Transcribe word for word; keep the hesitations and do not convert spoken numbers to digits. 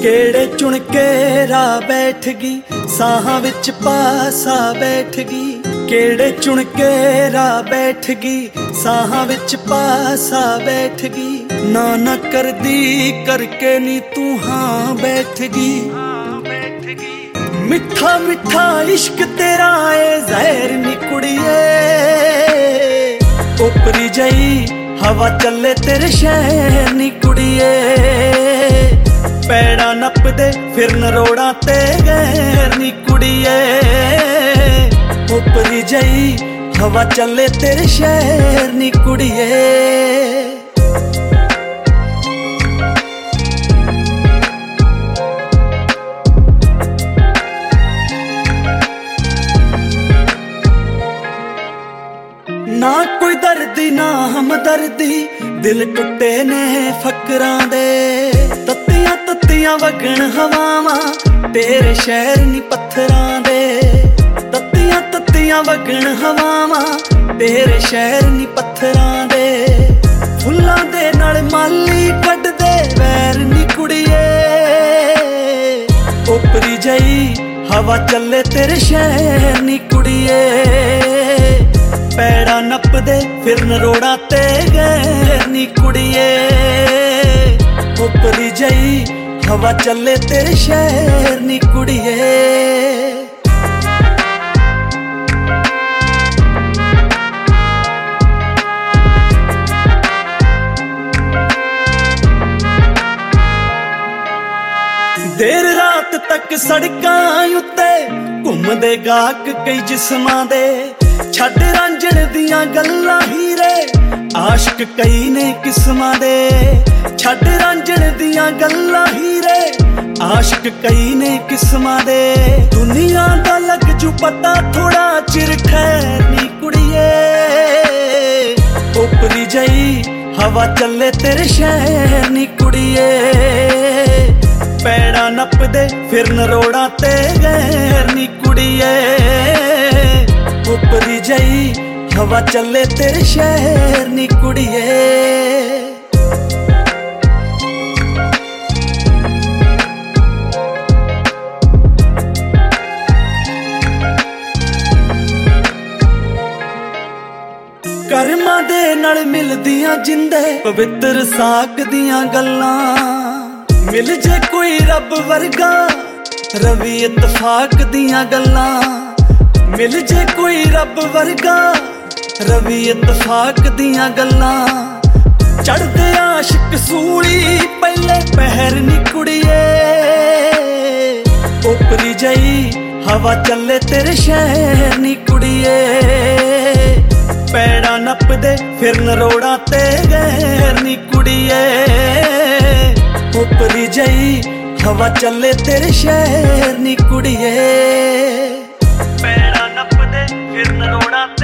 केड़े चुन के राह बैठ गई साहां विच पासा बैठ गई। केड़े चुन के राह बैठ गई साहां विच पासा बैठ गई। ना ना कर दी करके नी तू हाँ बैठ गई। मिठा मिठा इश्क तेरा ए जहर नी कुड़िए। ओपरी जई हवा चले तेरे शहर नी कुड़िए। पैड़ा नप दे फिर नरोड़ा ते गैर नी कुड़िए। उपरी जई हवा चले तेरे शहर नी कुड़िए। ना कोई दर्दी ना हमदर्दी दिल टुटे ने फकरां दे। तत्तियां तत्तियां वगण हवावां तेरे शहर नी पत्थरां दे। तत्तियां तत्तियां वगण हवावां तेरे शहर नी पत्थरां दे। फुल्लां दे नाल माली कढ दे वैर नी कुड़िए। ओपरी जई हवा चले तेरे शहर नी कुड़िए। पैड़ा नप दे फिर नरोड़ा ते गैर नी कुड़िए। उपरी जई हवा चले तेरे शहर नी कुड़िए। देर रात तक सड़कां उत्ते घुमदे गाहक कई जिस्मां दे। छड्ड रांझण दियां गल्लां हीरे आशिक कई ने किस्मां दे। छड्ड रांझण दियां गल्लां हीरे आशिक कई ने किस्मां दे। दुनिया दा लग जू पता थोड़ा चिर ठहर नी कुड़िए। ओपरी जई हवा चले तेरे शहर नी कुड़िए। पैड़ा नप दे फिर नरोड़ा ते गैर नी कुड़िए। उपरी जई हवा चले तेरे शहर नी कुड़िए। करमां दे नाल मिलदियां जिंदे पवित्र साक दियां गल्लां। मिल जे कोई रब वर्गा रवि इतफाक दियां गल्लां। मिल जे कोई रब वर्गा रवि इतफाक दियां गल्लां। चढ़दे आशिक सूली पहले पहर नी कुड़िए। ओपरी जई हवा चले तेरे शहर नी कुड़िए। पैड़ा नप दे फिर नरोड़ा ते गैर नी कुड़िए। उपरी जई हवा चले तेरे शहर नी कुड़िए। पैड़ा नप दे फिर नरोड़ा